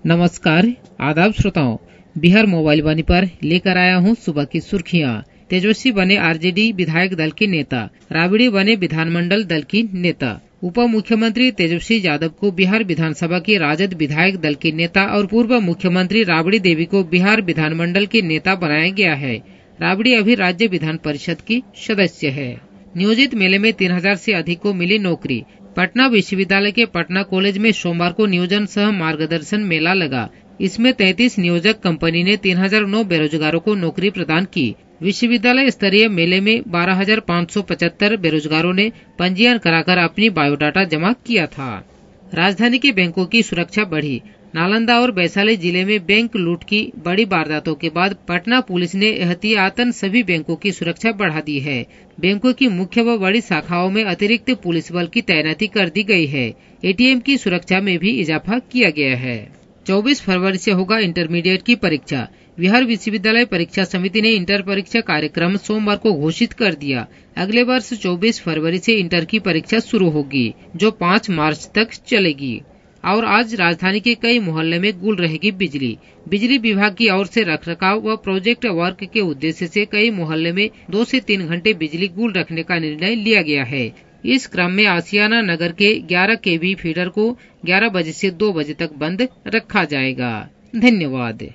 नमस्कार, आदाब श्रोताओं। बिहार मोबाइल वाणी पर लेकर आया हूं सुबह की सुर्खियां। तेजस्वी बने आरजेडी विधायक दल के नेता, राबड़ी बने विधानमंडल दल की नेता। उप मुख्यमंत्री तेजस्वी यादव को बिहार विधानसभा के राजद विधायक दल के नेता और पूर्व मुख्यमंत्री राबड़ी देवी को बिहार विधानमंडल के नेता बनाया गया है। राबड़ी अभी राज्य विधान परिषद की सदस्य है। नियोजित मेले में 3000 से अधिक को मिली नौकरी। पटना विश्वविद्यालय के पटना कॉलेज में सोमवार को नियोजन सह मार्गदर्शन मेला लगा। इसमें 33 नियोजक कंपनी ने 3009 बेरोजगारों को नौकरी प्रदान की। विश्वविद्यालय स्तरीय मेले में 12,575 बेरोजगारों ने पंजीयन कराकर अपनी बायोडाटा जमा किया था। राजधानी के बैंकों की सुरक्षा बढ़ी। नालंदा और वैशाली जिले में बैंक लूट की बड़ी वारदातों के बाद पटना पुलिस ने एहतियातन सभी बैंकों की सुरक्षा बढ़ा दी है। बैंकों की मुख्य व बड़ी शाखाओं में अतिरिक्त पुलिस बल की तैनाती कर दी गई है। एटीएम की सुरक्षा में भी इजाफा किया गया है। 24 फरवरी से होगा इंटरमीडिएट की परीक्षा। बिहार विश्वविद्यालय परीक्षा समिति ने इंटर परीक्षा कार्यक्रम सोमवार को घोषित कर दिया। अगले वर्ष 24 फरवरी से इंटर की परीक्षा शुरू होगी, जो 5 मार्च तक चलेगी। और आज राजधानी के कई मोहल्ले में गुल रहेगी बिजली। बिजली विभाग की ओर से रखरखाव व प्रोजेक्ट वर्क के उद्देश्य से कई मोहल्ले में 2 से 3 घंटे बिजली गुल रखने का निर्णय लिया गया है। इस क्रम में आसियाना नगर के 11 केवी फीडर को 11 बजे से 2 बजे तक बंद रखा जाएगा। धन्यवाद।